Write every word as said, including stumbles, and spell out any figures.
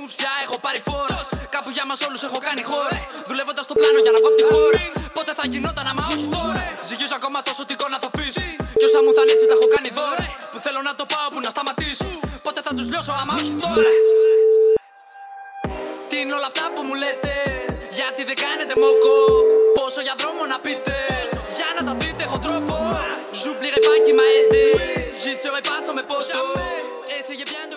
moves πια έχω πάρει φόρα. Κάπου για μας όλους έχω κάνει χώρα. Δουλεύοντας στο πλάνο για να βγω απ' τη χώρα. Πότε θα γινόταν άμα όχι τώρα. Ζυγίζω ακόμα τόσο τι εικόνα θα αφήσω. Κι όσα μου θα είναι έτσι τα έχω κάνει δώρα. Που θέλω να το πάω που να σταματήσω. Πότε θα τους λιώσω άμα όχι τώρα. Τι είναι όλα αυτά που μου λέτε, γιατί δεν κάνετε μόκο. Πόσο για δρόμο να πείτε, για να τα δείτε έχω τρόπο. J'oublierai pas qui m'a aidé, j'y serai pas sans mes potos. Essayez bien de